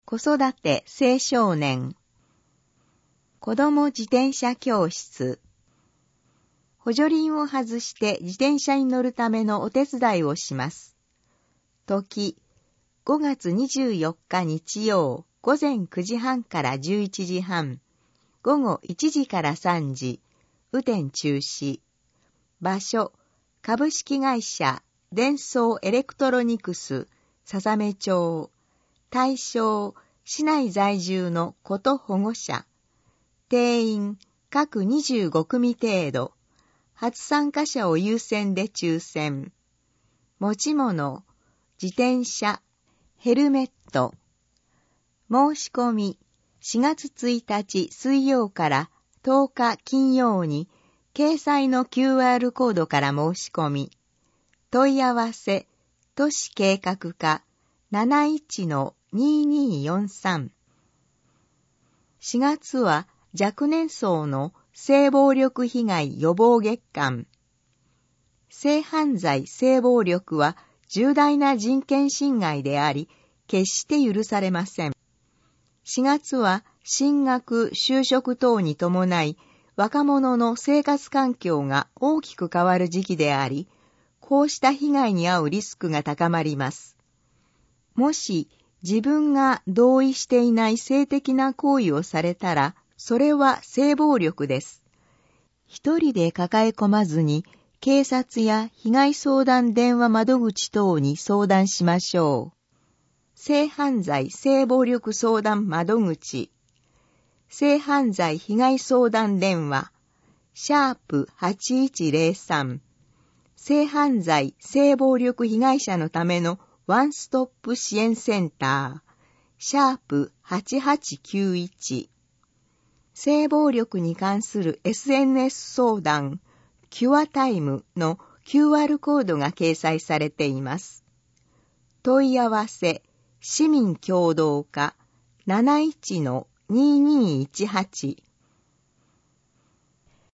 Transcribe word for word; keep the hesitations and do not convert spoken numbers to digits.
子育て青少年。子供自転車教室。補助輪を外して自転車に乗るためのお手伝いをします。時、ごがつにじゅうよっか日曜、午前くじはんからじゅういちじはん、午後いちじからさんじ、雨天中止。場所、株式会社、デンソーエレクトロニクス、さざめ町。対象、市内在住の子と保護者。定員、各にじゅうごくみ程度。初参加者を優先で抽選。持ち物、自転車、ヘルメット。申し込み、しがつついたち水曜からとおか金曜に、掲載の キューアール コードから申し込み。問い合わせ、都市計画課 なないちのにーにーよんさん。しがつは若年層の性暴力被害予防月間。性犯罪・性暴力は重大な人権侵害であり、決して許されません。しがつは進学・就職等に伴い、若者の生活環境が大きく変わる時期であり、こうした被害に遭うリスクが高まります。もし自分が同意していない性的な行為をされたら、それは性暴力です。一人で抱え込まずに、警察や被害相談電話窓口等に相談しましょう。性犯罪・性暴力相談窓口。性犯罪被害相談電話、シャープはちいちゼロさん。性犯罪・性暴力被害者のためのワンストップ支援センター、シャープはちはちきゅういち。性暴力に関する エスエヌエス 相談、キュアタイムの キューアール コードが掲載されています。問い合わせ、市民協働課 なないちのにーにーいちはち。